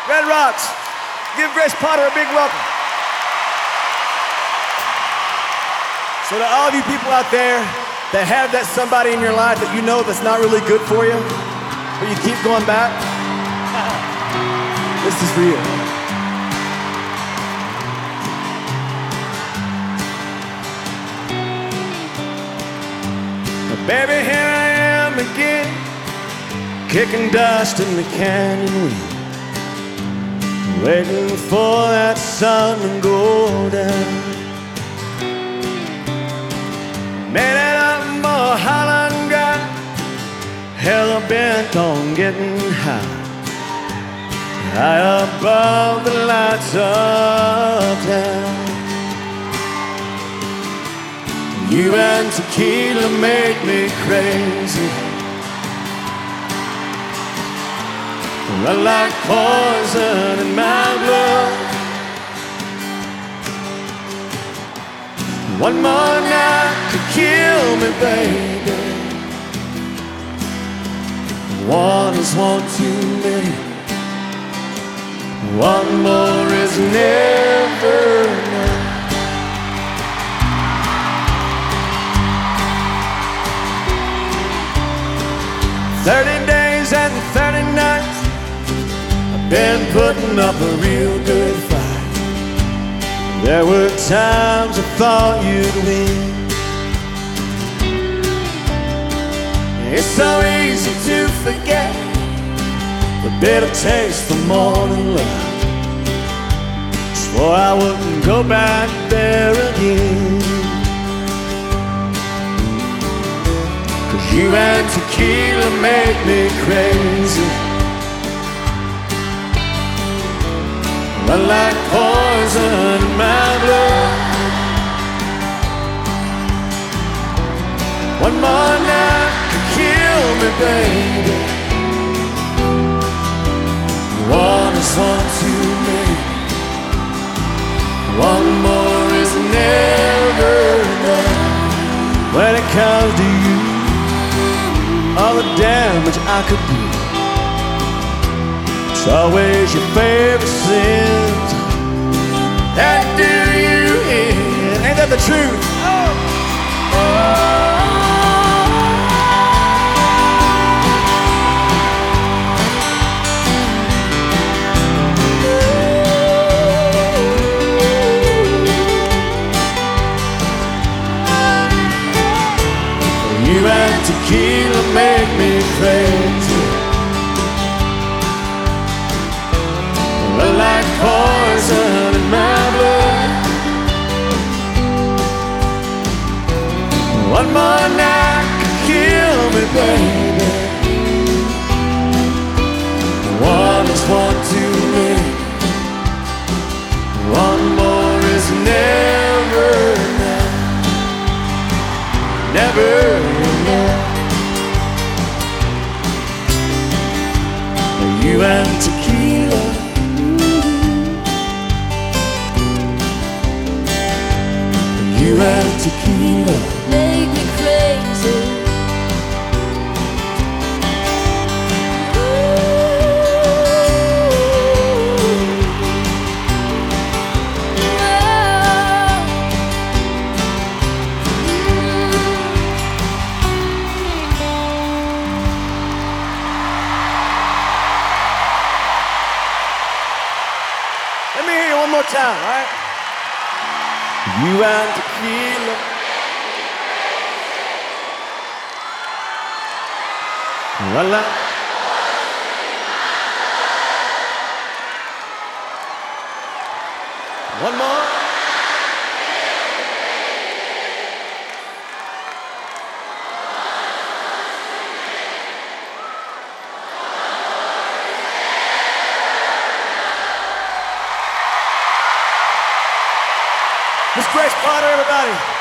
Red Rocks. Give Grace Potter a big welcome. So to all of you people out there that have that somebody in your life that you know that's not really good for you, but you keep going back, this is for you. Baby, here I am again, kicking dust in the canyon wind, waiting for that sun to go down. Made it up Mulholland Drive, hell bent on getting high, high above the lights of town. You and tequila make me crazy, run like poison in my blood. One more night to kill me, baby. One is one too many. One more is never enough. 30 days and 30 nights I've been putting up a real good fight. There were times I thought you'd win. It's so easy to forget the bitter taste of morning love. Swore I wouldn't go back there again. You and tequila make me crazy, run like poison in my blood. One more night to kill me, baby. One is one too many. One more is never enough. When it comes to you, all the damage I could do, it's always your favorite sins that do you in. Ain't that the truth? You and tequila make me crazy, run like poison in my blood. One more night can kill me, baby. One is one too many. One more is never enough. Never enough. You and tequila, you and tequila make me crazy. Let me hear you one more time, all right? You and tequila, run like. One more. Miss Grace Potter, everybody.